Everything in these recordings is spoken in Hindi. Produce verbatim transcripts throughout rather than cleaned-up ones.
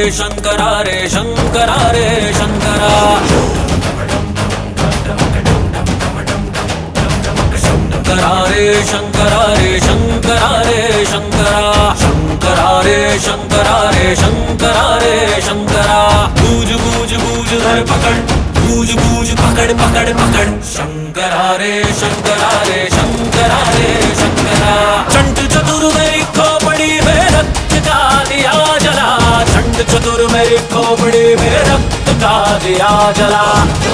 शंकरा रे शंकरा रे शंकरा शंकरा रे शंकरा रे शंकरा रे शंकरा शंकरा रे शंकरा रे शंकरा रे शंकरा बूझ बूझ बूझ धर पकड़ बूझ बूझ पकड़ पकड़ पकड़ शंकरा रे शंकरा रे शंकरा रे शंकरा चंड चतुर मेरी खोपड़ी में रक्त का दिया जला चंड चतुर मेरी खोपड़ी में रक्त का दिया जला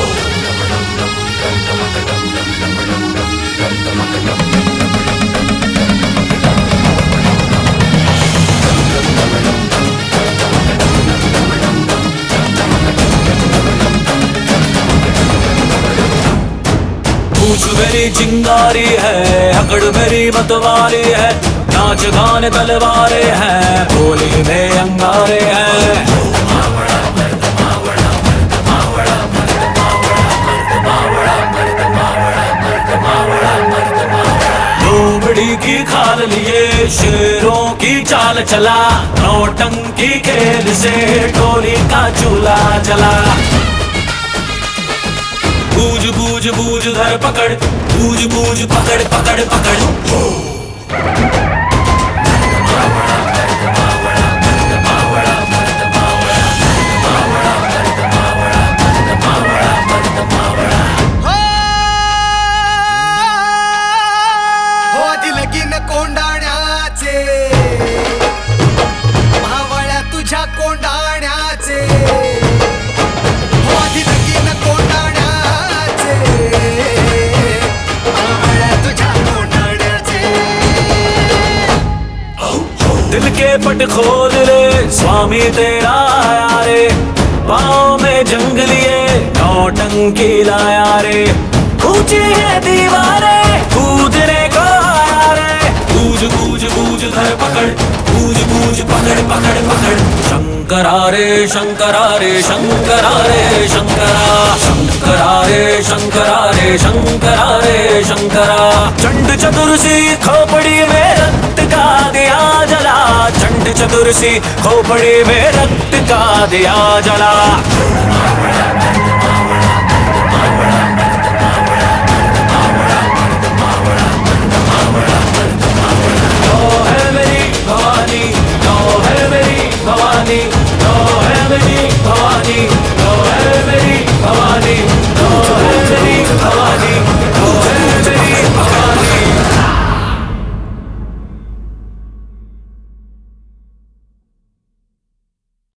पूछ मेरी चिंगारी है अकड़ मेरी मतवारी है नाच गान तलवारे हैं बोली में अंगारे हैं लोमड़ी की खाल लिए शेरों की चाल चला नौटंकी खेल से टोली का चूल्हा जला बूझ बूझ बूझ धर पकड़ बूझ बूझ पकड़ पकड़ पकड़ हो दिलगीन कोंडाण्याचे मावळ्या तुझ्या कोंडाण्याचे हो दिलगीन कोंडाण्याचे दिल के पट खोल रे स्वामी तेरा आया रे पाँव में जंग लिए नौटंकी लाया रे ऊंची है दीवारें कूदने को आया रे बूझ बूझ बूझ धर पकड़ बूझ बूझ पकड़ पकड़ पकड़ शंकरा रे शंकरा रे शंकरा रे शंकरा शंकरा रे शंकरा रे शंकरा रे शंकरा चंड चतुर सी खोपड़ी में रक्त का दिया जला चंड चतुर सी खोपड़ी में रक्त का दिया जला ओ है मेरी भवानी ओ है मेरी भवानी ओ है मेरी भवानी